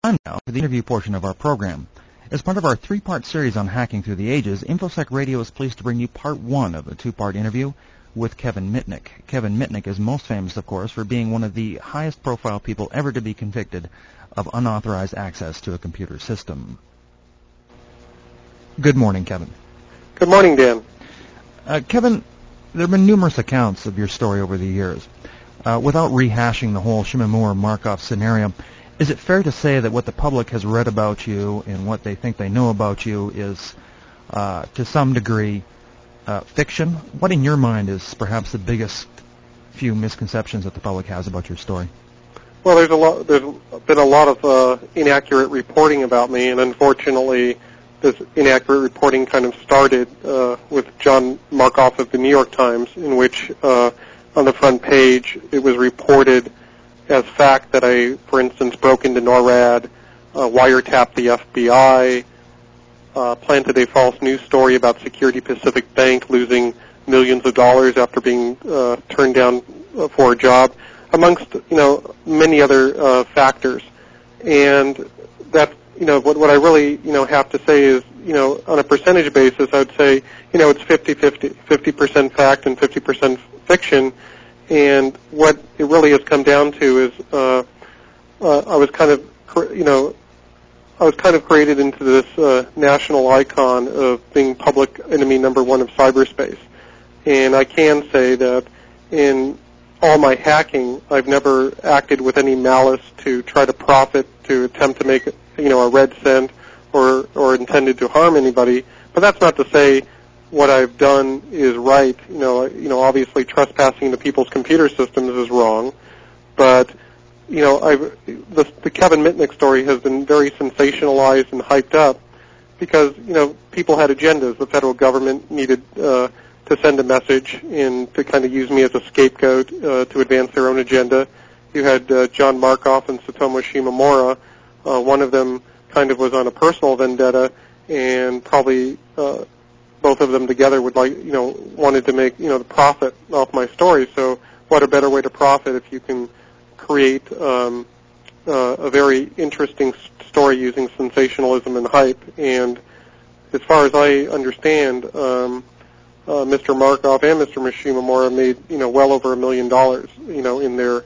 Time now for the interview portion of our program. As part of our three-part series on hacking through the ages, InfoSec Radio is pleased to bring you part one of the two-part interview with Kevin Mitnick. Kevin Mitnick is most famous, of course, for being one of the highest-profile people ever to be convicted of unauthorized access to a computer system. Good morning, Kevin. Good morning, Dan. Kevin, there have been numerous accounts of your story over the years. Without rehashing the whole Shimomura-Markov scenario, is it fair to say that what the public has read about you and what they think they know about you is, to some degree, fiction? What, in your mind, is perhaps the biggest few misconceptions that the public has about your story? Well, there's been a lot of inaccurate reporting about me, and unfortunately, this inaccurate reporting kind of started with John Markoff of the New York Times, in which on the front page it was reported as fact that I, for instance, broke into NORAD, wiretapped the FBI, planted a false news story about Security Pacific Bank losing millions of dollars after being turned down for a job, amongst many other factors. And that what I really have to say is on a percentage basis, I would say it's 50-50, 50% fact and 50% fiction. And what it really has come down to is I was kind of created into this national icon of being public enemy number one of cyberspace. And I can say that in all my hacking, I've never acted with any malice to try to profit, to attempt to make a red cent or intended to harm anybody. But that's not to say what I've done is right. Obviously trespassing into people's computer systems is wrong. But the Kevin Mitnick story has been very sensationalized and hyped up because people had agendas. The federal government needed to send a message and to kind of use me as a scapegoat to advance their own agenda. You had John Markoff and Satomu Shimomura. One of them kind of was on a personal vendetta, and probably both of them together would wanted to make the profit off my story. So what a better way to profit if you can create a very interesting story using sensationalism and hype. And as far as I understand, Mr. Markoff and Mr. Shimomura made well over $1 million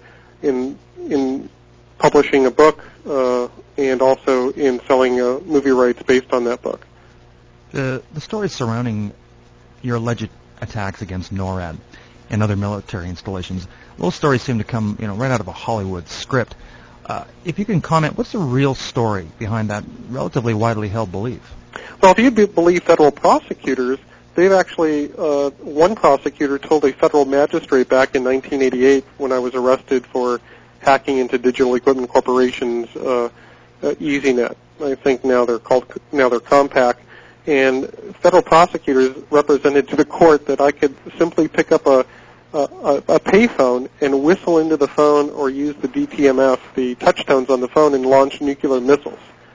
in publishing a book and also in selling movie rights based on that book. The stories surrounding your alleged attacks against NORAD and other military installations, those stories seem to come right out of a Hollywood script. If you can comment, what's the real story behind that relatively widely held belief? Well, if you believe federal prosecutors, they've actually, one prosecutor told a federal magistrate back in 1988 when I was arrested for hacking into Digital Equipment Corporation's EasyNet. I think now they're Compaq. And federal prosecutors represented to the court that I could simply pick up a payphone and whistle into the phone or use the DTMF, the touchtones on the phone, and launch nuclear missiles.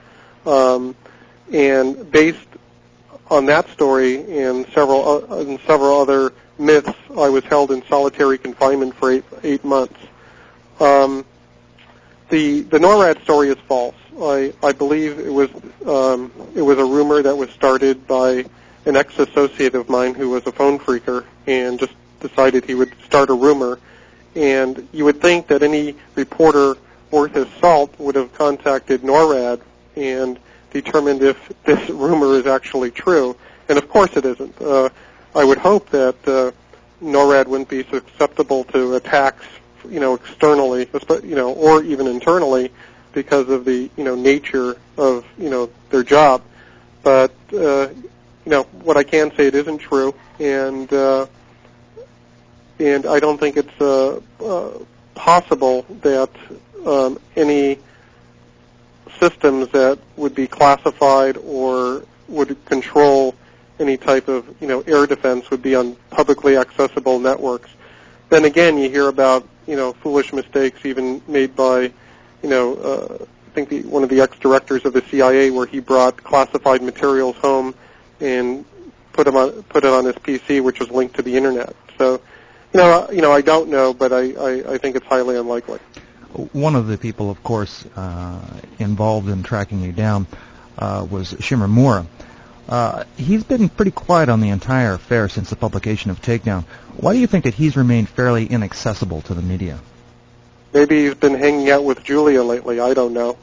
And based on that story and several other myths, I was held in solitary confinement for eight months. The NORAD story is false. I believe it was a rumor that was started by an ex-associate of mine who was a phone phreaker and just decided he would start a rumor. And you would think that any reporter worth his salt would have contacted NORAD and determined if this rumor is actually true. And of course it isn't. I would hope that NORAD wouldn't be susceptible to attacks, externally, or even internally, because of the nature of their job. But what I can say, it isn't true, and I don't think it's possible that any systems that would be classified or would control any type of air defense would be on publicly accessible networks. Then again, you hear about foolish mistakes even made by I think one of the ex-directors of the CIA, where he brought classified materials home and put it on his PC, which was linked to the internet. So I don't know, but I think it's highly unlikely. One of the people, of course, involved in tracking you down was Shimamura. He's been pretty quiet on the entire affair since the publication of Takedown. Why do you think that he's remained fairly inaccessible to the media? Maybe he's been hanging out with Julia lately. I don't know.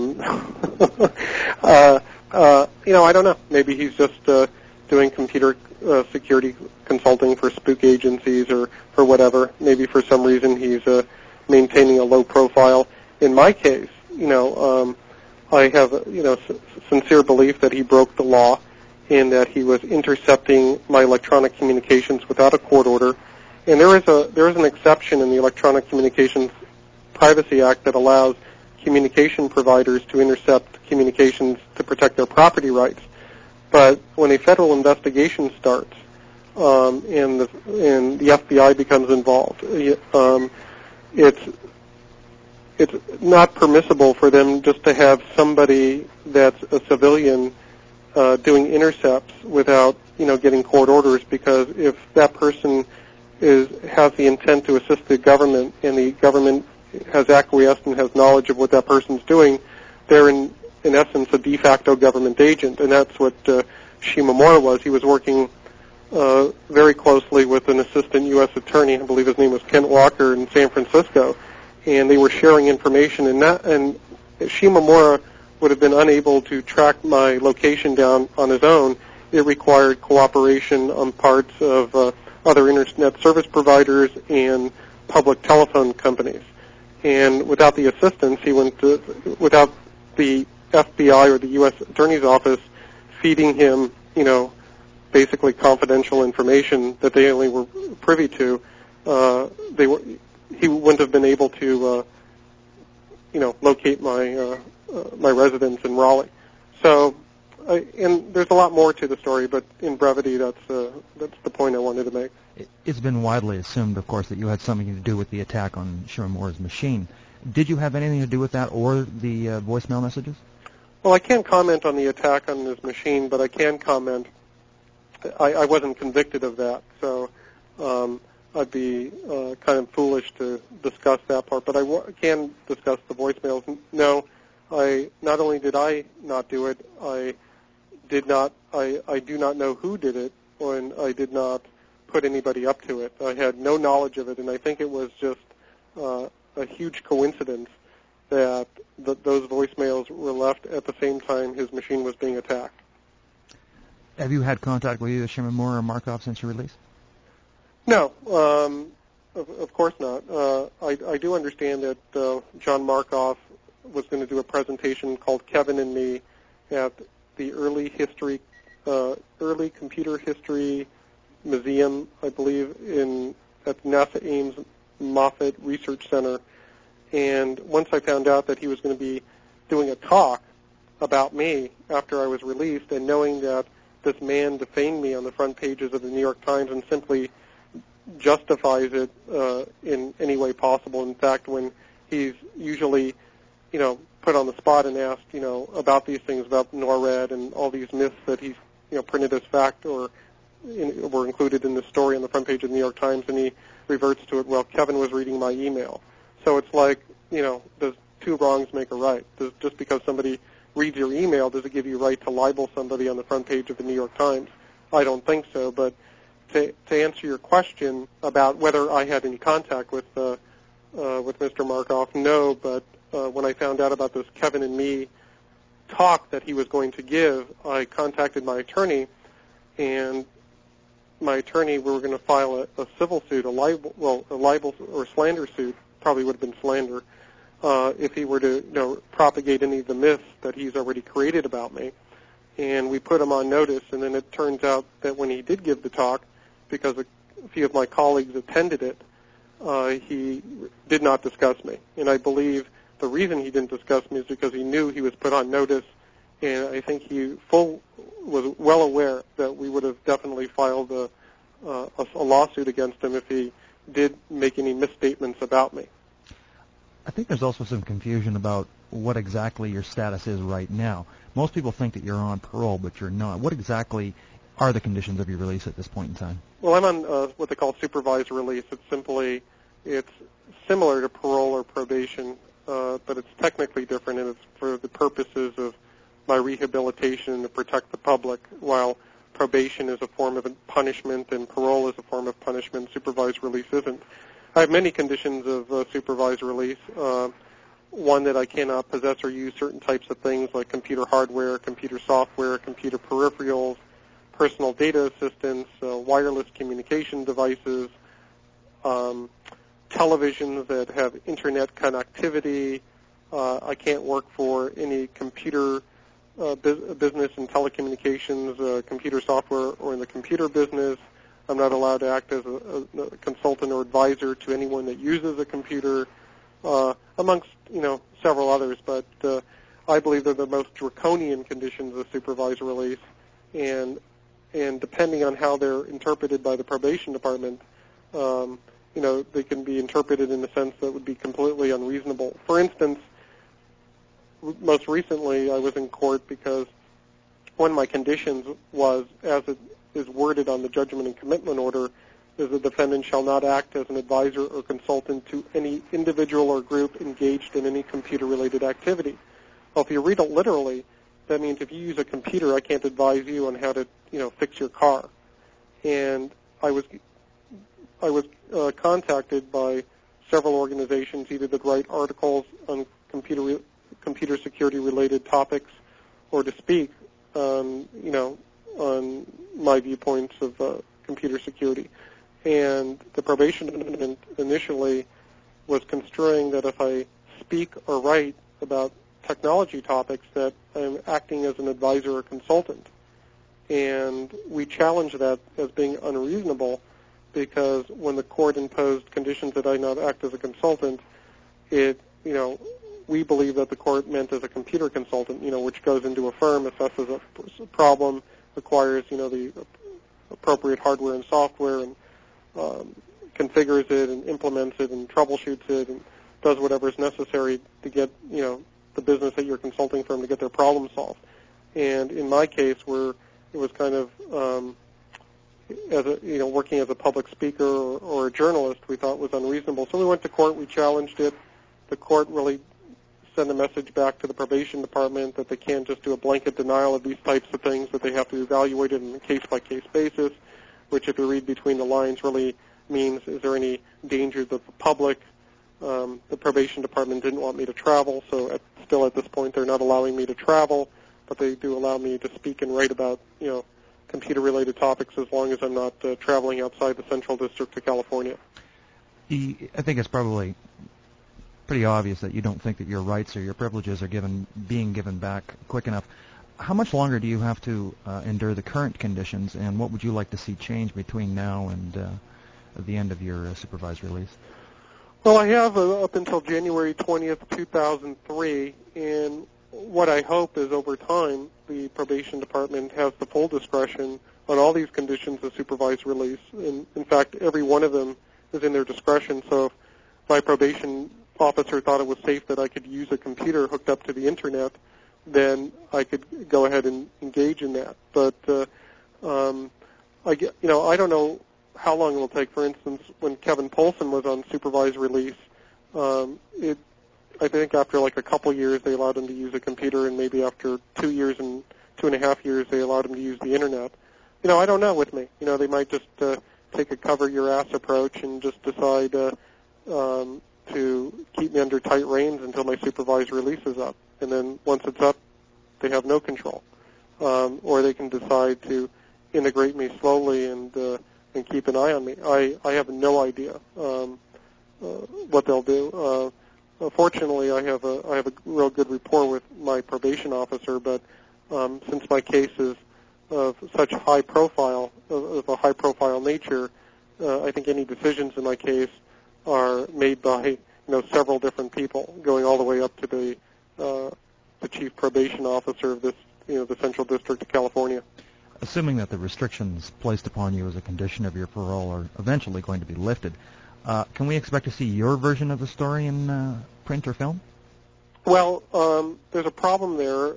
I don't know. Maybe he's just doing computer security consulting for spook agencies or for whatever. Maybe for some reason he's maintaining a low profile. In my case, I have sincere belief that he broke the law in that he was intercepting my electronic communications without a court order. And there is an exception in the Electronic Communications Privacy Act that allows communication providers to intercept communications to protect their property rights. But when a federal investigation starts and the FBI becomes involved, it's not permissible for them just to have somebody that's a civilian doing intercepts without getting court orders, because if that person has the intent to assist the government and the government has acquiesced and has knowledge of what that person's doing, they're in essence a de facto government agent, and that's what Shimamura was. He was working very closely with an assistant U.S. attorney, I believe his name was Kent Walker, in San Francisco, and they were sharing information, and Shimamura would have been unable to track my location down on his own. It required cooperation on parts of other internet service providers and public telephone companies. And without the assistance, without the FBI or the U.S. Attorney's Office feeding him, basically confidential information that they only were privy to, he wouldn't have been able to, locate my residence in Raleigh. So, and there's a lot more to the story, but in brevity, that's the point I wanted to make. It's been widely assumed, of course, that you had something to do with the attack on Shimamura's machine. Did you have anything to do with that or the voicemail messages? Well, I can't comment on the attack on his machine, but I can comment. I wasn't convicted of that, so I'd be kind of foolish to discuss that part. But I can discuss the voicemails. No, not only did I not do it, I do not know who did it, and I did not put anybody up to it. I had no knowledge of it, and I think it was just a huge coincidence that those voicemails were left at the same time his machine was being attacked. Have you had contact with either Shimamura or Markov since your release? No, of course not. I do understand that John Markov was going to do a presentation called Kevin and Me at the Early Computer History Museum, I believe, at NASA Ames Moffett Research Center. And once I found out that he was going to be doing a talk about me after I was released, and knowing that this man defamed me on the front pages of the New York Times and simply justifies it in any way possible. In fact, when he's usually, put on the spot and asked, about these things, about NORAD and all these myths that he's, printed as fact or were included in the story on the front page of the New York Times, and he reverts to it, well, Kevin was reading my email. So it's like, does two wrongs make a right? Just because somebody reads your email, does it give you right to libel somebody on the front page of the New York Times? I don't think so. But to answer your question about whether I had any contact with Mr. Markov, no. But when I found out about this Kevin and Me talk that he was going to give, I contacted my attorney, and my attorney, we were going to file a civil suit, a libel or slander suit, probably would have been slander, if he were to propagate any of the myths that he's already created about me. And we put him on notice, and then it turns out that when he did give the talk, because a few of my colleagues attended it, he did not discuss me. And I believe the reason he didn't discuss me is because he knew he was put on notice, and I think he was well aware that we would have definitely filed a lawsuit against him if he did make any misstatements about me. I think there's also some confusion about what exactly your status is right now. Most people think that you're on parole, but you're not. What exactly are the conditions of your release at this point in time? Well, I'm on what they call supervised release. It's similar to parole or probation. but it's technically different, and it's for the purposes of my rehabilitation and to protect the public, while probation is a form of punishment and parole is a form of punishment. Supervised release isn't. I have many conditions of supervised release. One, that I cannot possess or use certain types of things like computer hardware, computer software, computer peripherals, personal data assistance, wireless communication devices, televisions that have internet connectivity. I can't work for any computer business in telecommunications, computer software, or in the computer business. I'm not allowed to act as a consultant or advisor to anyone that uses a computer, amongst several others. But I believe they're the most draconian conditions of supervised release, and depending on how they're interpreted by the probation department, they can be interpreted in a sense that would be completely unreasonable. For instance, most recently I was in court because one of my conditions was, as it is worded on the judgment and commitment order, is the defendant shall not act as an advisor or consultant to any individual or group engaged in any computer-related activity. Well, if you read it literally, that means if you use a computer, I can't advise you on how to, fix your car. And I was contacted by several organizations, either that write articles on computer security-related topics, or to speak, on my viewpoints of computer security. And the probation department initially was construing that if I speak or write about technology topics, that I'm acting as an advisor or consultant. And we challenged that as being unreasonable, because when the court imposed conditions that I not act as a consultant, we believe that the court meant as a computer consultant, which goes into a firm, assesses a problem, acquires, the appropriate hardware and software, and configures it and implements it and troubleshoots it and does whatever is necessary to get, the business at your consulting firm to get their problem solved. And in my case, where it was kind of, working as a public speaker or a journalist, we thought was unreasonable. So we went to court, we challenged it. The court really sent a message back to the probation department that they can't just do a blanket denial of these types of things, that they have to evaluate it on a case-by-case basis, which, if you read between the lines, really means, is there any danger that the public, the probation department didn't want me to travel, so still at this point they're not allowing me to travel, but they do allow me to speak and write about, computer-related topics as long as I'm not traveling outside the Central District of California. I think it's probably pretty obvious that you don't think that your rights or your privileges are being given back quick enough. How much longer do you have to endure the current conditions, and what would you like to see change between now and the end of your supervised release? Well, I have up until January 20th, 2003, and what I hope is over time the probation department has the full discretion on all these conditions of supervised release. And in fact, every one of them is in their discretion. So if my probation officer thought it was safe that I could use a computer hooked up to the internet, then I could go ahead and engage in that. But I don't know how long it will take. For instance, when Kevin Polson was on supervised release, I think after like a couple years they allowed him to use a computer, and maybe after 2 years and 2.5 years they allowed him to use the internet. I don't know with me. They might just take a cover-your-ass approach and just decide to keep me under tight reins until my supervised release is up. And then once it's up, they have no control. Or they can decide to integrate me slowly and keep an eye on me. I have no idea what they'll do. Fortunately, I have a real good rapport with my probation officer, but since my case is of such high profile, of a high profile nature, I think any decisions in my case are made by several different people, going all the way up to the chief probation officer of this the Central District of California. Assuming that the restrictions placed upon you as a condition of your parole are eventually going to be lifted, can we expect to see your version of the story in print or film? Well, there's a problem there.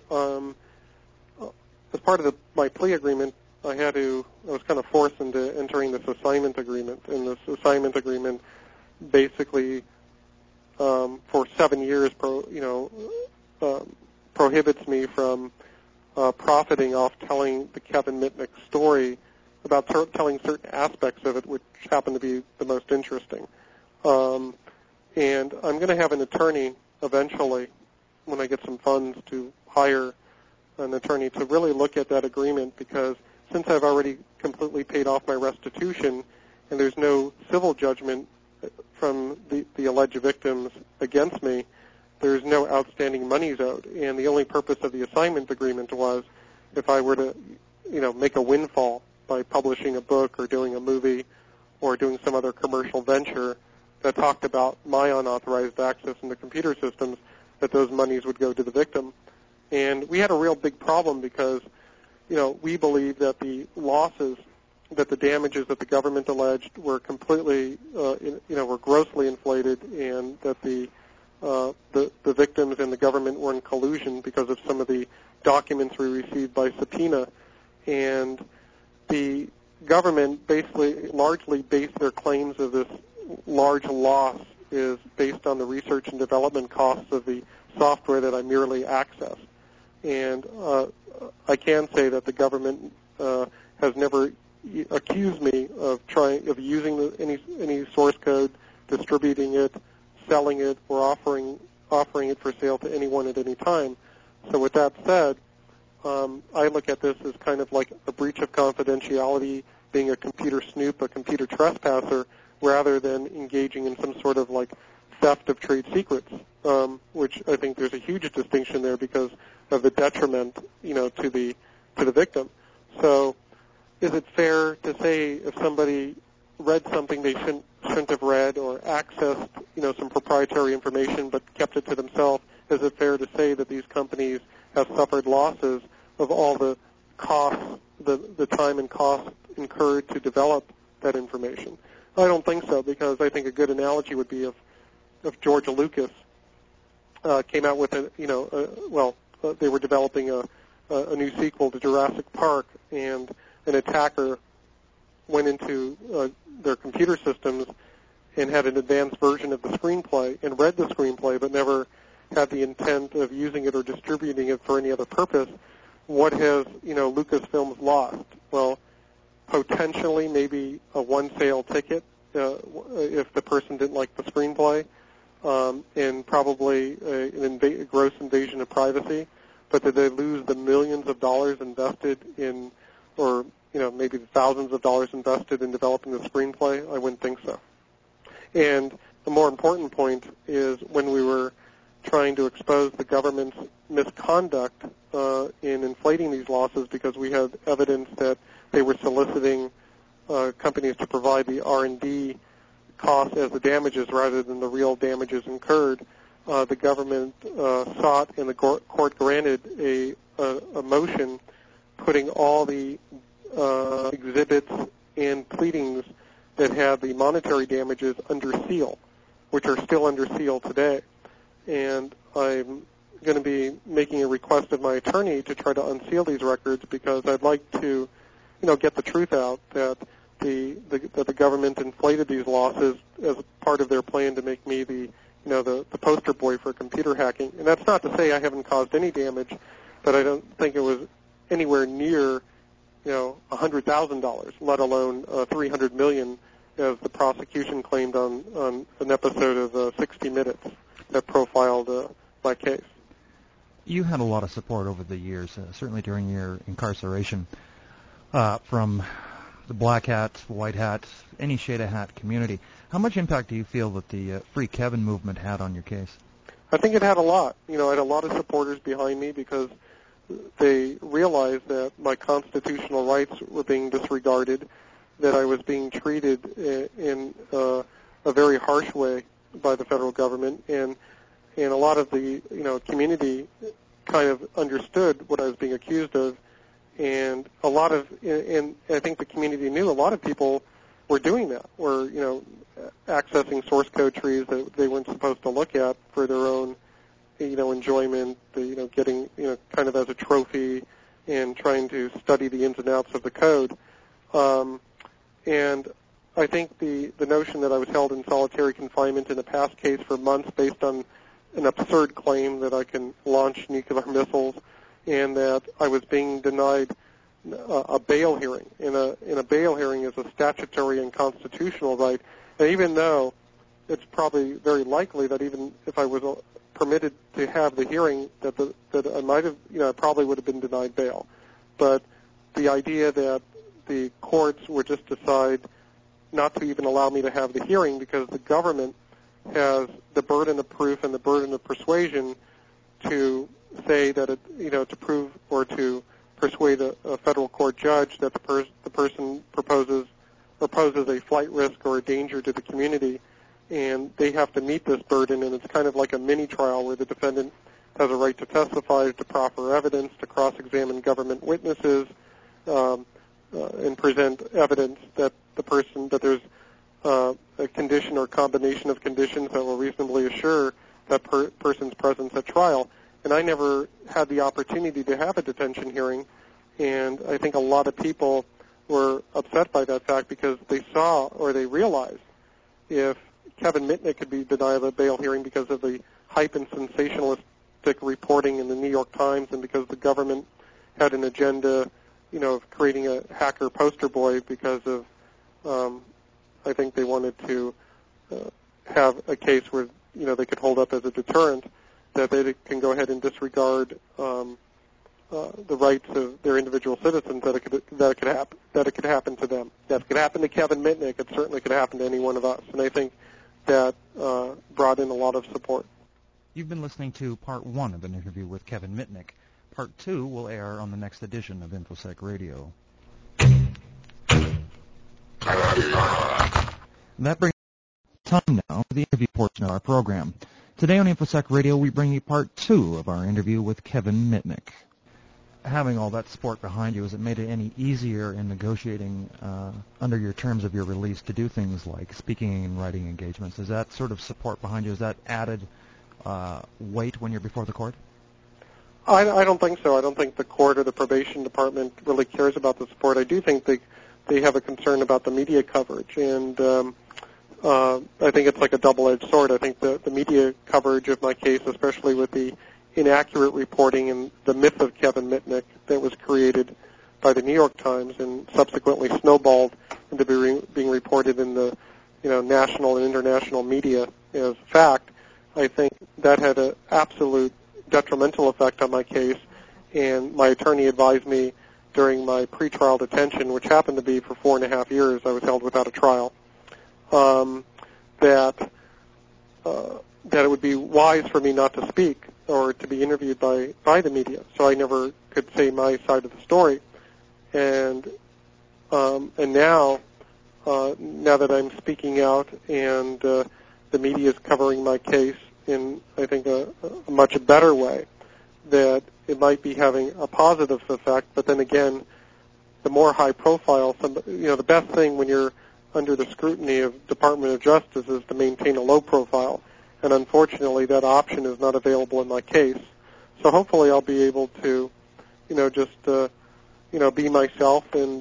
As part of my plea agreement, I was kind of forced into entering this assignment agreement, and this assignment agreement basically for 7 years, prohibits me from profiting off telling the Kevin Mitnick story about telling certain aspects of it, which happen to be the most interesting. And I'm going to have an attorney eventually, when I get some funds, to hire an attorney to really look at that agreement, because since I've already completely paid off my restitution and there's no civil judgment from the alleged victims against me, there's no outstanding monies owed. And the only purpose of the assignment agreement was if I were to, make a windfall by publishing a book or doing a movie or doing some other commercial venture that talked about my unauthorized access into computer systems, that those monies would go to the victim. And we had a real big problem because, we believe that the losses, that the damages that the government alleged were completely, were grossly inflated, and that the victims and the government were in collusion because of some of the documents we received by subpoena. And the government basically largely based their claims of this large loss is based on the research and development costs of the software that I merely accessed. And I can say that the government has never accused me of using any source code, distributing it, selling it, or offering it for sale to anyone at any time. So with that said, I look at this as kind of like a breach of confidentiality, being a computer snoop, a computer trespasser, rather than engaging in some sort of like theft of trade secrets, which I think there's a huge distinction there because of the detriment, to the victim. So, is it fair to say if somebody read something they shouldn't have read, or accessed, some proprietary information but kept it to themselves, is it fair to say that these companies have suffered losses of all the costs, the time and cost incurred to develop that information? I don't think so, because I think a good analogy would be if George Lucas came out with they were developing a new sequel to Jurassic Park, and an attacker went into their computer systems and had an advanced version of the screenplay and read the screenplay but never had the intent of using it or distributing it for any other purpose. What has, Lucasfilms lost? Well, potentially maybe a one sale ticket if the person didn't like the screenplay, and probably a gross invasion of privacy. But did they lose the millions of dollars invested in, or maybe the thousands of dollars invested in developing the screenplay? I wouldn't think so. And the more important point is when we were trying to expose the government's misconduct in inflating these losses, because we had evidence that they were soliciting companies to provide the R&D costs as the damages rather than the real damages incurred. The government sought and the court granted a motion putting all the exhibits and pleadings that had the monetary damages under seal, which are still under seal today. And I'm going to be making a request of my attorney to try to unseal these records, because I'd like to, get the truth out that the government inflated these losses as part of their plan to make me the poster boy for computer hacking. And that's not to say I haven't caused any damage, but I don't think it was anywhere near, $100,000, let alone $300 million, as the prosecution claimed on an episode of 60 Minutes that profiled my case. You had a lot of support over the years, certainly during your incarceration, from the black hats, white hats, any shade of hat community. How much impact do you feel that the Free Kevin movement had on your case? I think it had a lot. I had a lot of supporters behind me because they realized that my constitutional rights were being disregarded, that I was being treated in a very harsh way by the federal government, and a lot of the community kind of understood what I was being accused of, and I think the community knew a lot of people were doing that, were accessing source code trees that they weren't supposed to look at for their own enjoyment, getting kind of as a trophy, and trying to study the ins and outs of the code. And I think the notion that I was held in solitary confinement in a past case for months based on an absurd claim that I can launch nuclear missiles, and that I was being denied a bail hearing. In a bail hearing is a statutory and constitutional right, and even though it's probably very likely that even if I was permitted to have the hearing, that I might have, I probably would have been denied bail. But the idea that the courts would just decide not to even allow me to have the hearing because the government has the burden of proof and the burden of persuasion to say that to prove or to persuade a federal court judge that the person poses a flight risk or a danger to the community, and they have to meet this burden, and it's kind of like a mini trial where the defendant has a right to testify, to proffer evidence, to cross-examine government witnesses, and present evidence that there's a condition or combination of conditions that will reasonably assure that person's presence at trial. And I never had the opportunity to have a detention hearing, and I think a lot of people were upset by that fact because they saw or they realized if Kevin Mitnick could be denied a bail hearing because of the hype and sensationalistic reporting in the New York Times and because the government had an agenda, of creating a hacker poster boy because of, I think they wanted to have a case where, they could hold up as a deterrent, that they can go ahead and disregard the rights of their individual citizens, that it could happen to them. That it could happen to Kevin Mitnick. It certainly could happen to any one of us. And I think that brought in a lot of support. You've been listening to Part 1 of an interview with Kevin Mitnick. Part 2 will air on the next edition of InfoSec Radio. That brings time now for the interview portion of our program. Today on InfoSec Radio, we bring you Part 2 of our interview with Kevin Mitnick. Having all that support behind you, has it made it any easier in negotiating under your terms of your release to do things like speaking and writing engagements? Is that sort of support behind you, is that added weight when you're before the court? I don't think so. I don't think the court or the probation department really cares about the support. I do think they have a concern about the media coverage, and I think it's like a double-edged sword. I think the media coverage of my case, especially with the inaccurate reporting and the myth of Kevin Mitnick that was created by the New York Times and subsequently snowballed into being reported in the national and international media as fact, I think that had an absolute detrimental effect on my case, and my attorney advised me during my pretrial detention, which happened to be for 4.5 years, I was held without a trial, that it would be wise for me not to speak or to be interviewed by the media, so I never could say my side of the story. And now that I'm speaking out and the media is covering my case in, I think, a much better way, that it might be having a positive effect. But then again, the more high profile, the best thing when you're under the scrutiny of Department of Justice is to maintain a low profile. And unfortunately, that option is not available in my case. So hopefully, I'll be able to, be myself and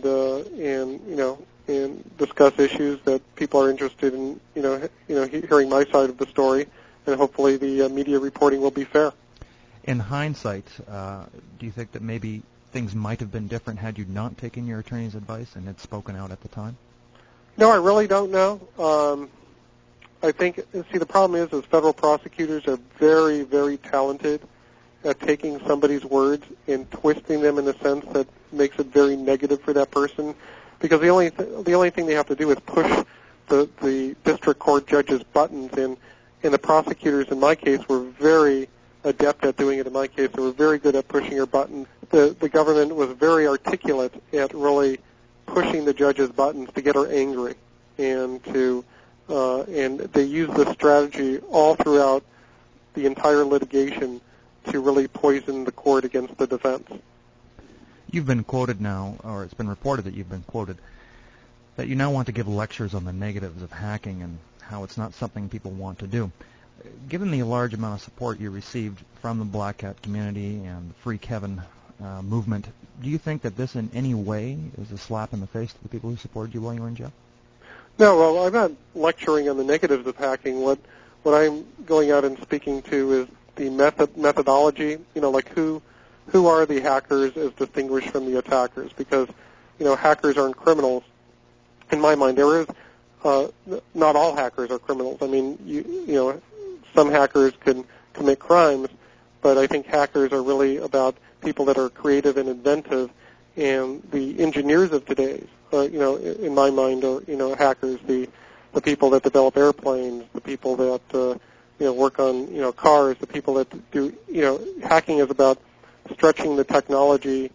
discuss issues that people are interested in, hearing my side of the story. And hopefully, the media reporting will be fair. In hindsight, do you think that maybe things might have been different had you not taken your attorney's advice and had spoken out at the time? No, I really don't know. I think, the problem is federal prosecutors are very, very talented at taking somebody's words and twisting them in a sense that makes it very negative for that person. Because the only thing they have to do is push the district court judge's buttons, and the prosecutors in my case were very adept at doing it in my case. They were very good at pushing her buttons. The government was very articulate at really pushing the judge's buttons to get her angry, and they used this strategy all throughout the entire litigation to really poison the court against the defense. You've been quoted now, or it's been reported that you've been quoted, that you now want to give lectures on the negatives of hacking and how it's not something people want to do. Given the large amount of support you received from the Black Hat community and the Free Kevin movement, do you think that this in any way is a slap in the face to the people who supported you while you were in jail? No, well, I'm not lecturing on the negatives of hacking. What I'm going out and speaking to is the methodology. Like who are the hackers as distinguished from the attackers? Because hackers aren't criminals. In my mind, there is not all hackers are criminals. I mean, some hackers can commit crimes, but I think hackers are really about people that are creative and inventive, and the engineers of today's, in my mind, are hackers. The people that develop airplanes, the people that work on cars, the people that do hacking is about stretching the technology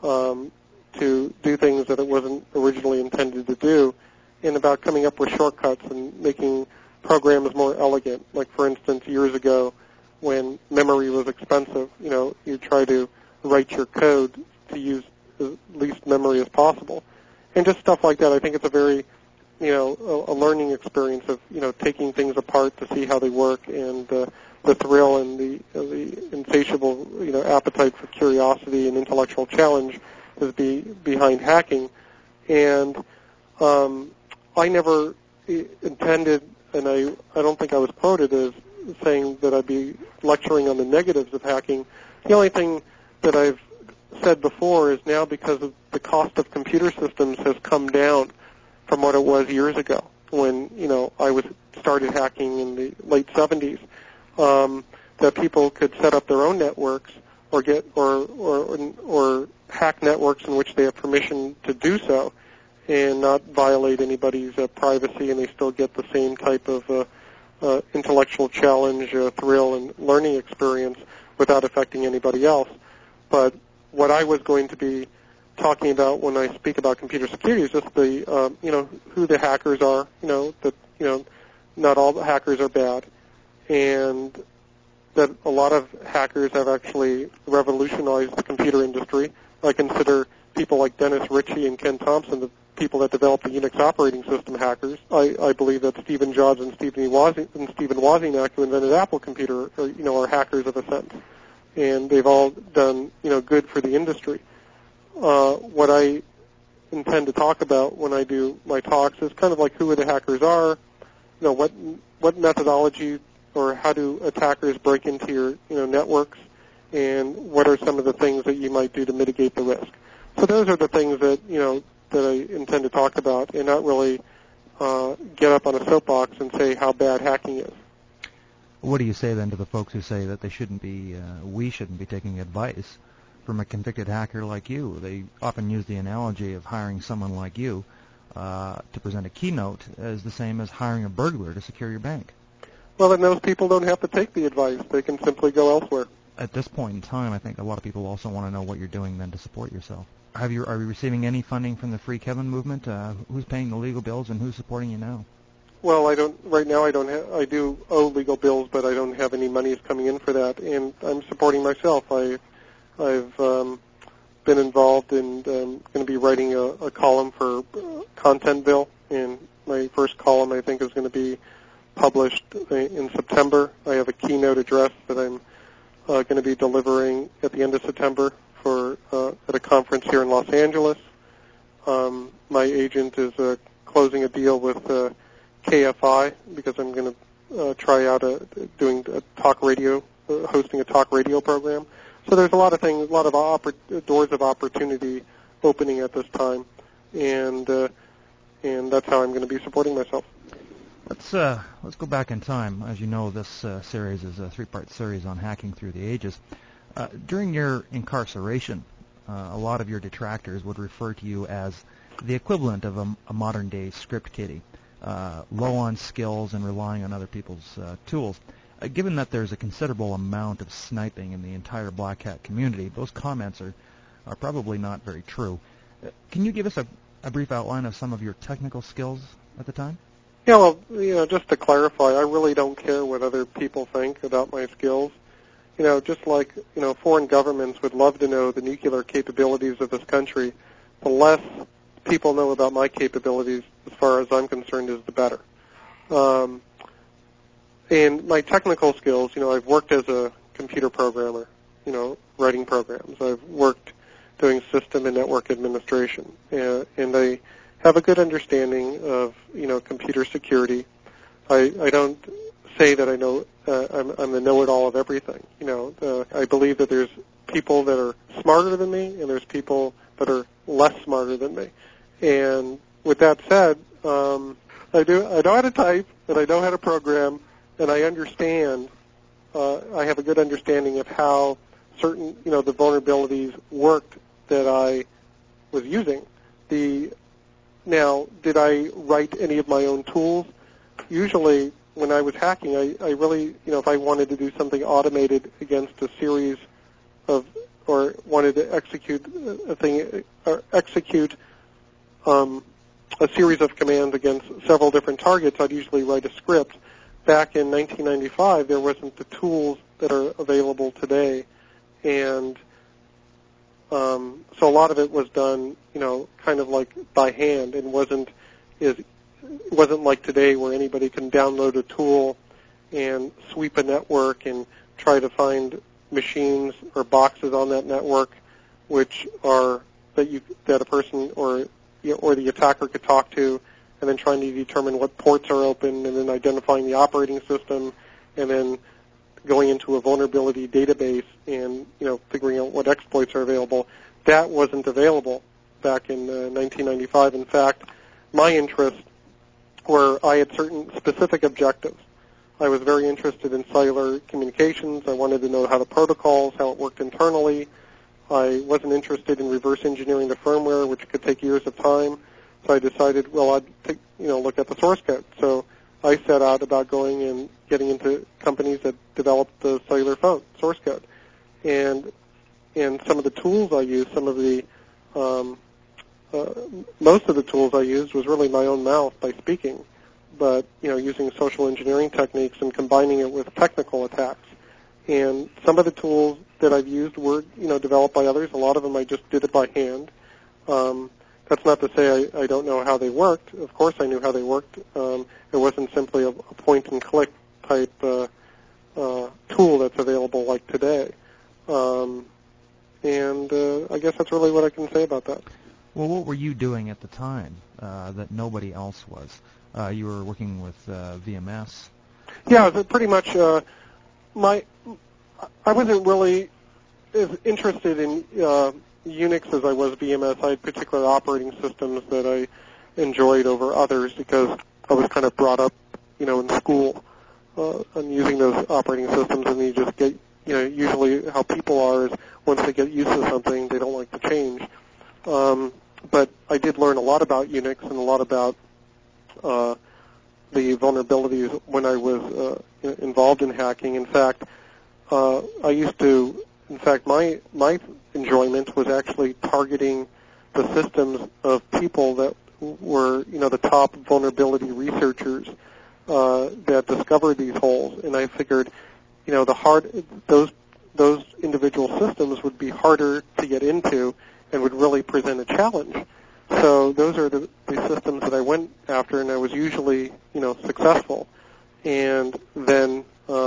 to do things that it wasn't originally intended to do, and about coming up with shortcuts and making programs more elegant. Like, for instance, years ago when memory was expensive, you try to write your code to use the least memory as possible. And just stuff like that. I think it's a very, a learning experience of, taking things apart to see how they work, and the thrill and the insatiable, appetite for curiosity and intellectual challenge is behind hacking. And I never intended, and I don't think I was quoted as saying that I'd be lecturing on the negatives of hacking. The only thing that I've said before is now, because of the cost of computer systems has come down from what it was years ago when I started hacking in the late 70s, that people could set up their own networks or get or hack networks in which they have permission to do so and not violate anybody's privacy, and they still get the same type of intellectual challenge, thrill, and learning experience without affecting anybody else. But what I was going to be talking about when I speak about computer security is just the, who the hackers are, that, not all the hackers are bad, and that a lot of hackers have actually revolutionized the computer industry. I consider people like Dennis Ritchie and Ken Thompson the people that developed the Unix operating system hackers. I believe that Stephen Jobs and Stephen Wozniak, who invented Apple Computer, are hackers of a sense, and they've all done good for the industry. What I intend to talk about when I do my talks is kind of like who the hackers are, what methodology or how do attackers break into your networks, and what are some of the things that you might do to mitigate the risk. So those are the things that that I intend to talk about, and not really get up on a soapbox and say how bad hacking is. What do you say then to the folks who say that we shouldn't be taking advice from a convicted hacker like you? They often use the analogy of hiring someone like you to present a keynote as the same as hiring a burglar to secure your bank. Well, then those people don't have to take the advice. They can simply go elsewhere. At this point in time, I think a lot of people also want to know what you're doing then to support yourself. Are you receiving any funding from the Free Kevin movement? Who's paying the legal bills, and who's supporting you now? Well, I don't. Right now, I don't. I do owe legal bills, but I don't have any monies coming in for that, and I'm supporting myself. I've been involved in going to be writing a column for Contentville, and my first column, I think, is going to be published in September. I have a keynote address that I'm going to be delivering at the end of September at a conference here in Los Angeles. My agent is closing a deal with KFI because I'm going to try out doing a talk radio, hosting a talk radio program. So there's a lot of things, a lot of doors of opportunity opening at this time, and that's how I'm going to be supporting myself. Let's go back in time. As you know, this series is a three-part series on hacking through the ages. During your incarceration, a lot of your detractors would refer to you as the equivalent of a modern-day script kiddie, low on skills and relying on other people's tools. Given that there's a considerable amount of sniping in the entire Black Hat community, those comments are probably not very true. Can you give us a brief outline of some of your technical skills at the time? Yeah, well, just to clarify, I really don't care what other people think about my skills. Just like, foreign governments would love to know the nuclear capabilities of this country, the less people know about my capabilities, as far as I'm concerned, is the better. And my technical skills, I've worked as a computer programmer, writing programs. I've worked doing system and network administration. And I have a good understanding of, computer security. I don't say that I know I'm the know-it-all of everything. I believe that there's people that are smarter than me, and there's people that are less smarter than me. And with that said, I know how to type, and I know how to program, and I understand. I have a good understanding of how certain, the vulnerabilities worked that I was using. Now, did I write any of my own tools? Usually, when I was hacking, I really, if I wanted to do something automated against a series of, or wanted to execute a thing, or execute a series of commands against several different targets, I'd usually write a script. Back in 1995, there wasn't the tools that are available today, and so a lot of it was done, kind of like by hand, and it wasn't like today where anybody can download a tool and sweep a network and try to find machines or boxes on that network which are that a person or the attacker could talk to, and then trying to determine what ports are open, and then identifying the operating system, and then going into a vulnerability database and figuring out what exploits are available. That wasn't available back in 1995. In fact, my interests were I had certain specific objectives. I was very interested in cellular communications. I wanted to know how the protocols, how it worked internally. I wasn't interested in reverse engineering the firmware, which could take years of time. So I decided, well, I'd look at the source code. So I set out about going and getting into companies that developed the cellular phone source code, and some of the tools I used, most of the tools I used was really my own mouth by speaking, but using social engineering techniques and combining it with technical attacks. And some of the tools that I've used were developed by others. A lot of them I just did it by hand. That's not to say I don't know how they worked. Of course I knew how they worked. It wasn't simply a point-and-click type tool that's available like today. And I guess that's really what I can say about that. Well, what were you doing at the time that nobody else was? You were working with VMS. Yeah, pretty much. I wasn't really as interested in Unix as I was VMS. I had particular operating systems that I enjoyed over others because I was kind of brought up, in school on using those operating systems, and you just get, usually how people are is once they get used to something, they don't like to change. But I did learn a lot about Unix and a lot about the vulnerabilities when I was involved in hacking. In fact, my enjoyment was actually targeting the systems of people that were, the top vulnerability researchers that discovered these holes. And I figured, those individual systems would be harder to get into and would really present a challenge. So those are the systems that I went after, and I was usually, successful. And then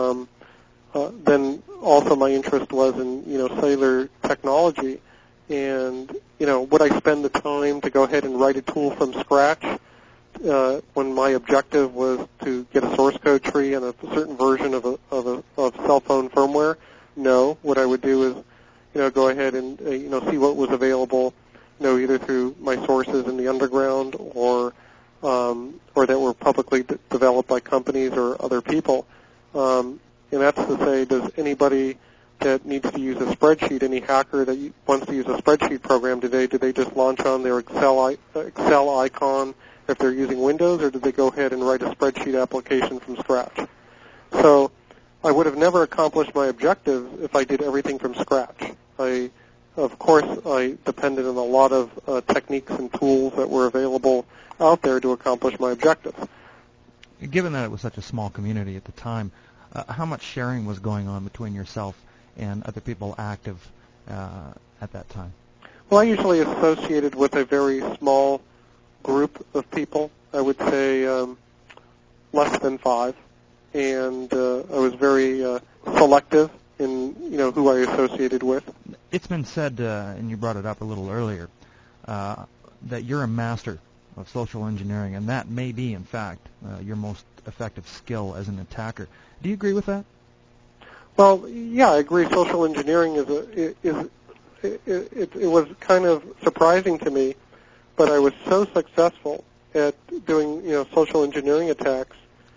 also my interest was in, cellular technology. And, would I spend the time to go ahead and write a tool from scratch when my objective was to get a source code tree and a certain version of cell phone firmware? No. What I would do is, go ahead and, see what was available, either through my sources in the underground or that were publicly developed by companies or other people. And that's to say, does anybody that needs to use a spreadsheet, any hacker that wants to use a spreadsheet program today, do they just launch on their Excel icon if they're using Windows, or do they go ahead and write a spreadsheet application from scratch? So I would have never accomplished my objective if I did everything from scratch. Of course, I depended on a lot of techniques and tools that were available out there to accomplish my objective. Given that it was such a small community at the time, how much sharing was going on between yourself and other people active at that time? Well, I usually associated with a very small group of people. I would say less than 5, and I was very selective in who I associated with. It's been said, and you brought it up a little earlier, that you're a master of social engineering, and that may be, in fact, your most effective skill as an attacker. Do you agree with that? Well, yeah, I agree. Social engineering it was kind of surprising to me, but I was so successful at doing social engineering attacks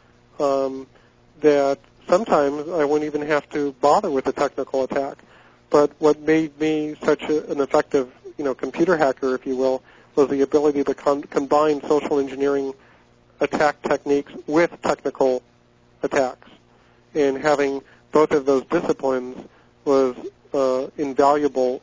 that sometimes I wouldn't even have to bother with a technical attack. But what made me such an effective computer hacker, if you will, was the ability to combine social engineering attack techniques with technical attacks, and having both of those disciplines was invaluable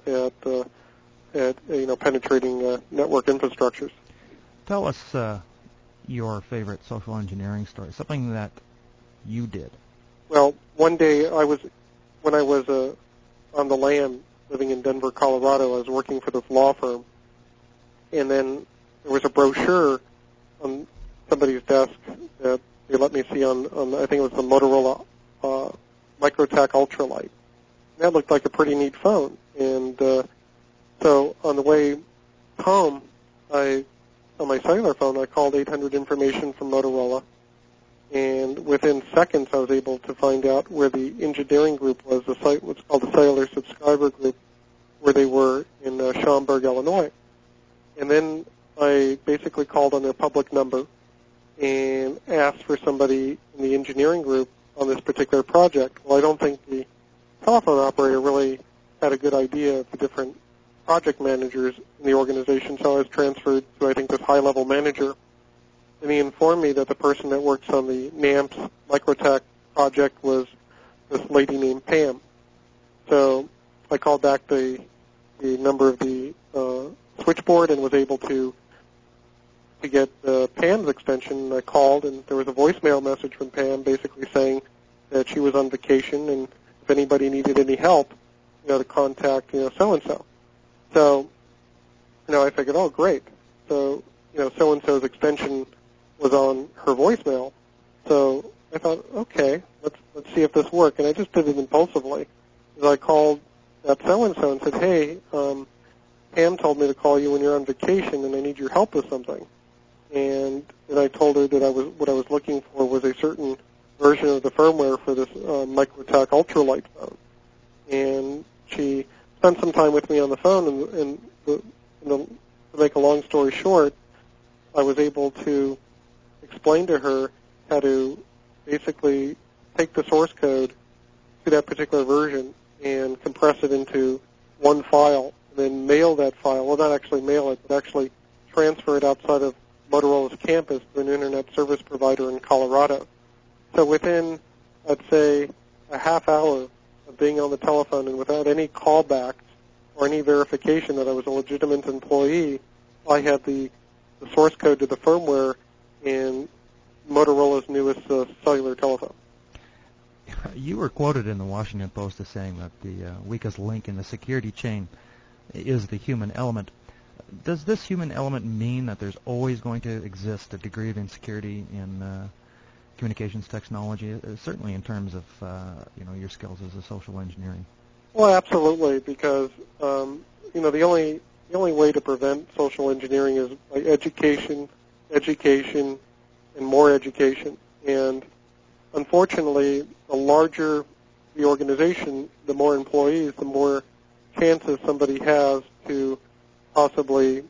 at penetrating network infrastructures. Tell us your favorite social engineering story, something that you did. Well, one day when I was on the lam living in Denver, Colorado, I was working for this law firm, and then there was a brochure on somebody's desk that they let me see on I think it was the Motorola Microtac Ultralight. That looked like a pretty neat phone, and so on the way home, on my cellular phone, I called 800 information from Motorola, and within seconds I was able to find out where the engineering group was, the site what's called the Cellular Subscriber Group, where they were in Schaumburg, Illinois. And then I basically called on their public number and asked for somebody in the engineering group on this particular project. Well, I don't think the telephone operator really had a good idea of the different project managers in the organization, so I was transferred to, I think, this high-level manager. And he informed me that the person that works on the NAMPS Microtac project was this lady named Pam. So I called back the number of the switchboard and was able to get Pam's extension. I called, and there was a voicemail message from Pam basically saying that she was on vacation, and if anybody needed any help, to contact, so-and-so. So, I figured, oh, great. So, so-and-so's extension was on her voicemail. So I thought, okay, let's see if this works. And I just did it impulsively. I called that so-and-so and said, hey, Pam told me to call you when you're on vacation, and I need your help with something. And I told her that what I was looking for was a certain version of the firmware for this Microtac Ultralight phone. And she spent some time with me on the phone, and to make a long story short, I was able to explain to her how to basically take the source code to that particular version and compress it into one file, and then mail that file. Well, not actually mail it, but actually transfer it outside of Motorola's campus to an internet service provider in Colorado. So within, I'd say, a half hour of being on the telephone and without any callbacks or any verification that I was a legitimate employee, I had the source code to the firmware in Motorola's newest cellular telephone. You were quoted in the Washington Post as saying that the weakest link in the security chain is the human element. Does this human element mean that there's always going to exist a degree of insecurity in communications technology, certainly in terms of your skills as a social engineering? Well, absolutely, because the only way to prevent social engineering is by education, and more education. And unfortunately, the larger the organization, the more employees, the more chances somebody has to possibly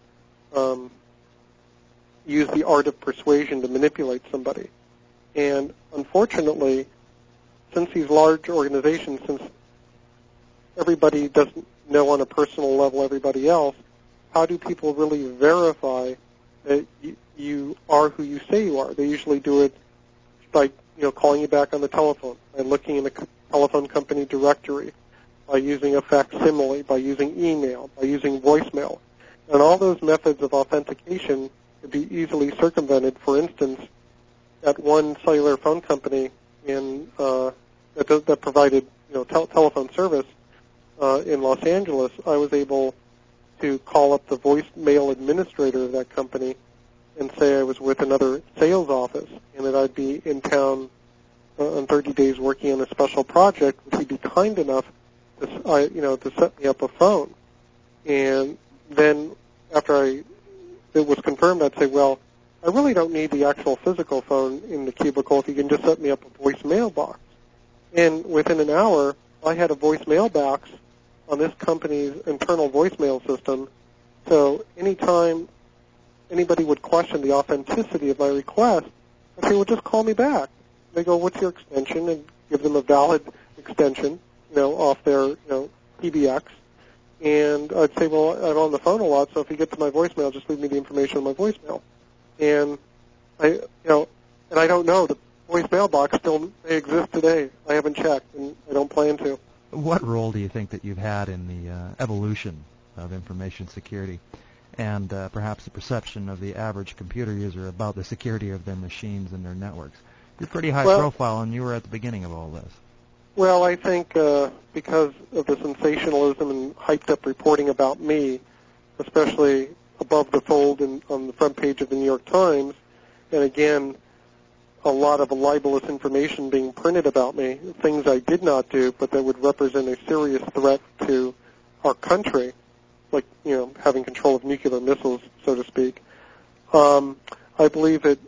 use the art of persuasion to manipulate somebody. And unfortunately, since these large organizations, since everybody doesn't know on a personal level everybody else, how do people really verify that you are who you say you are? They usually do it by calling you back on the telephone, by looking in the telephone company directory, by using a facsimile, by using email, by using voicemail. And all those methods of authentication could be easily circumvented. For instance, at one cellular phone company that provided telephone service in Los Angeles, I was able to call up the voicemail administrator of that company and say I was with another sales office and that I'd be in town on 30 days working on a special project, which he'd be kind enough to set me up a phone. And then after I it was confirmed, I'd say, well, I really don't need the actual physical phone in the cubicle if you can just set me up a voicemail box. And within an hour, I had a voicemail box on this company's internal voicemail system. So anytime anybody would question the authenticity of my request, I'd say, well, just call me back. They go, what's your extension? And give them a valid extension, off their, PBX. And I'd say, well, I'm on the phone a lot, so if you get to my voicemail, just leave me the information on my voicemail. And I don't know. The voicemail box still may exist today. I haven't checked, and I don't plan to. What role do you think that you've had in the evolution of information security and perhaps the perception of the average computer user about the security of their machines and their networks? You're pretty high profile, and you were at the beginning of all this. Well, I think because of the sensationalism and hyped-up reporting about me, especially above the fold and on the front page of the New York Times, and again, a lot of libelous information being printed about me, things I did not do, but that would represent a serious threat to our country, like, having control of nuclear missiles, so to speak. I believe it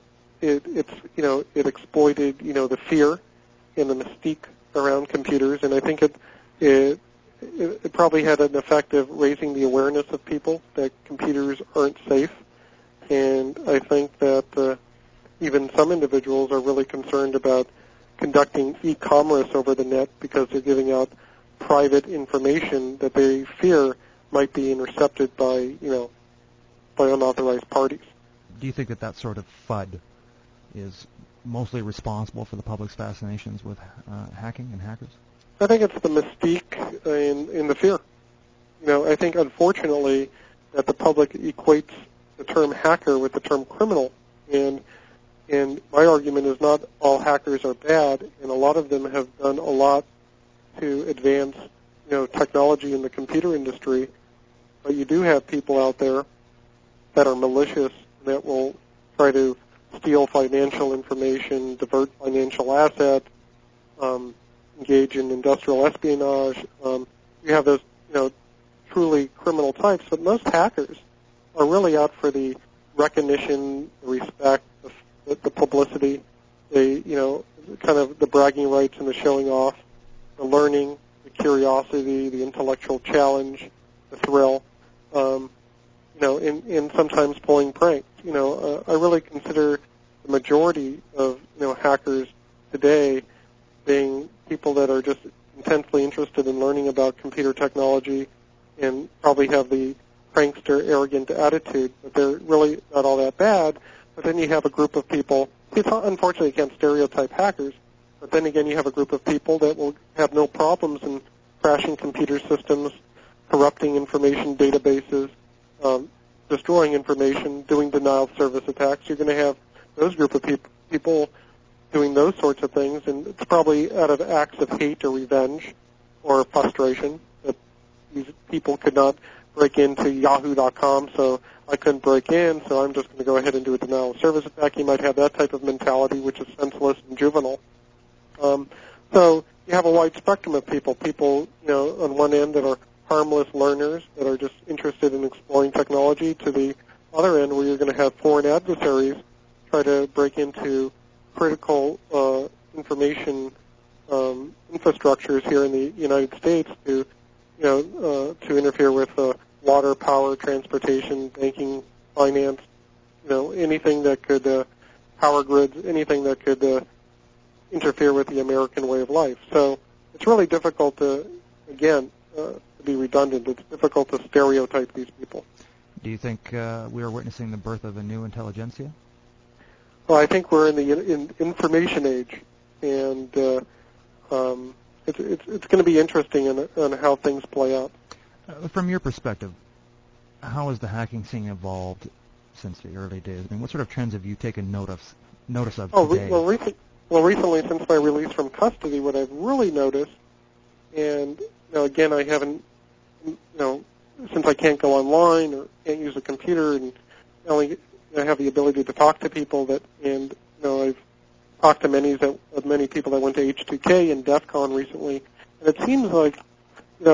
exploited, the fear and the mystique around computers, and I think it probably had an effect of raising the awareness of people that computers aren't safe. And I think that even some individuals are really concerned about conducting e-commerce over the net because they're giving out private information that they fear might be intercepted by unauthorized parties. Do you think that sort of FUD is mostly responsible for the public's fascinations with hacking and hackers? I think it's the mystique and the fear. I think, unfortunately, that the public equates the term hacker with the term criminal. And my argument is not all hackers are bad, and a lot of them have done a lot to advance, technology in the computer industry. But you do have people out there that are malicious, that will try to steal financial information, divert financial assets, engage in industrial espionage. You have those, truly criminal types, but most hackers are really out for the recognition, the respect, the publicity, kind of the bragging rights and the showing off, the learning, the curiosity, the intellectual challenge, the thrill, and sometimes pulling pranks. I really consider the majority of, hackers today being people that are just intensely interested in learning about computer technology and probably have the prankster, arrogant attitude, but they're really not all that bad. But then you have a group of people, unfortunately you can't stereotype hackers, but then again you have a group of people that will have no problems in crashing computer systems, corrupting information databases, destroying information, doing denial of service attacks. You're going to have those group of people doing those sorts of things, and it's probably out of acts of hate or revenge or frustration that these people could not break into yahoo.com, so I couldn't break in, so I'm just going to go ahead and do a denial of service attack. You might have that type of mentality, which is senseless and juvenile. So you have a wide spectrum of people, on one end that are harmless learners that are just interested in exploring technology, to the other end where you're going to have foreign adversaries try to break into critical information infrastructures here in the United States to interfere with water, power, transportation, banking, finance, anything that could power grids, anything that could interfere with the American way of life. So it's really difficult to be redundant. It's difficult to stereotype these people. Do you think we are witnessing the birth of a new intelligentsia? Well, I think we're in the information age, and it's going to be interesting on how things play out. From your perspective, how has the hacking scene evolved since the early days? I mean, what sort of trends have you taken notice of today? Well, recently, since my release from custody, what I've really noticed, and again, I haven't, since I can't go online or can't use a computer, and only I have the ability to talk to people and I've talked to many people that went to H2K and DEF CON recently, and it seems like,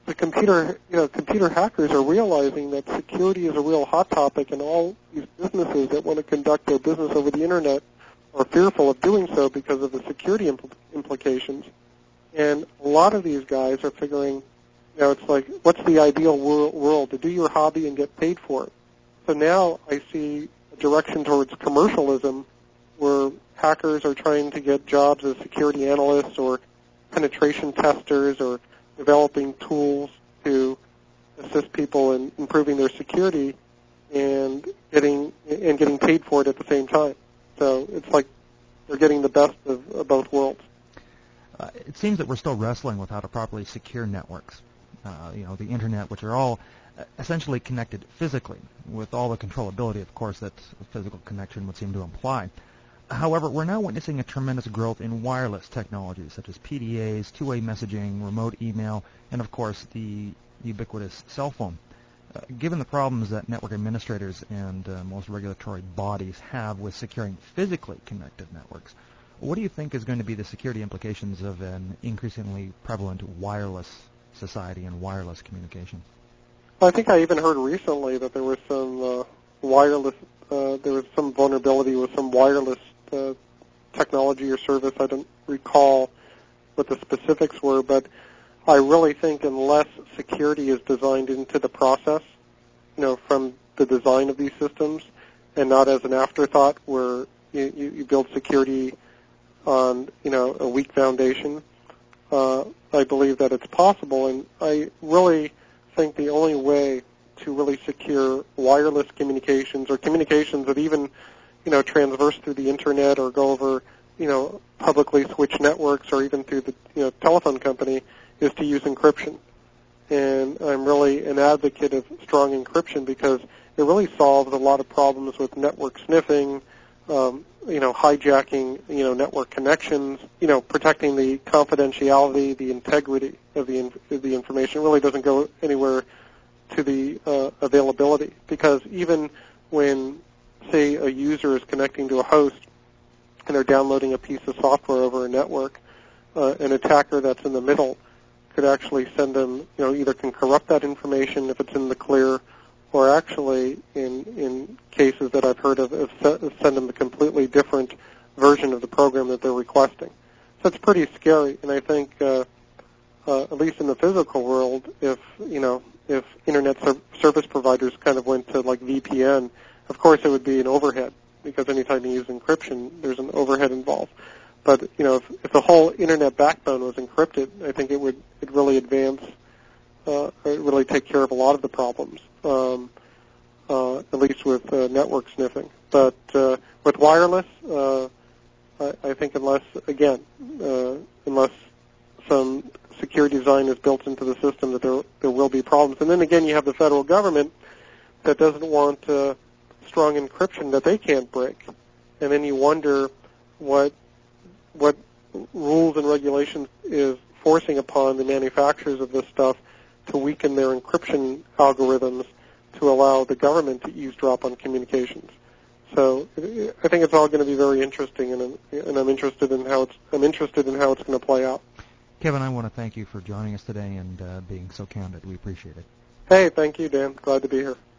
the computer hackers are realizing that security is a real hot topic, and all these businesses that want to conduct their business over the internet are fearful of doing so because of the security implications. And a lot of these guys are figuring, it's like, what's the ideal world to do your hobby and get paid for it? So now I see a direction towards commercialism where hackers are trying to get jobs as security analysts or penetration testers or developing tools to assist people in improving their security and getting paid for it at the same time. So it's like they're getting the best of both worlds. It seems that we're still wrestling with how to properly secure networks. The internet, which are all essentially connected physically, with all the controllability, of course, that a physical connection would seem to imply. However, we're now witnessing a tremendous growth in wireless technologies, such as PDAs, two-way messaging, remote email, and, of course, the ubiquitous cell phone. Given the problems that network administrators and most regulatory bodies have with securing physically connected networks, what do you think is going to be the security implications of an increasingly prevalent wireless society and wireless communication? I think I even heard recently that there was some there was some vulnerability with some wireless technology or service. I don't recall what the specifics were, but I really think unless security is designed into the process, from the design of these systems, and not as an afterthought where you build security on, a weak foundation, I believe that it's possible. And I really think the only way to really secure wireless communications or communications that even, transverse through the internet or go over, publicly switched networks or even through the, telephone company is to use encryption. And I'm really an advocate of strong encryption because it really solves a lot of problems with network sniffing, hijacking, network connections, protecting the confidentiality, the integrity of the information. It really doesn't go anywhere to the availability, because even when, say, a user is connecting to a host and they're downloading a piece of software over a network, an attacker that's in the middle could actually send them, either can corrupt that information if it's in the clear, or actually, in cases that I've heard of, send them a completely different version of the program that they're requesting. So it's pretty scary, and I think, at least in the physical world, if internet service providers kind of went to like VPN, of course it would be an overhead, because anytime you use encryption, there's an overhead involved. But, if the whole internet backbone was encrypted, I think it would really advance, it really take care of a lot of the problems, at least with network sniffing. But with wireless, I think unless some security design is built into the system, that there will be problems. And then again, you have the federal government that doesn't want strong encryption that they can't break. And then you wonder what rules and regulations is forcing upon the manufacturers of this stuff to weaken their encryption algorithms to allow the government to eavesdrop on communications. So I think it's all going to be very interesting, and I'm interested in how it's going to play out. Kevin, I want to thank you for joining us today and being so candid. We appreciate it. Hey, thank you, Dan. Glad to be here.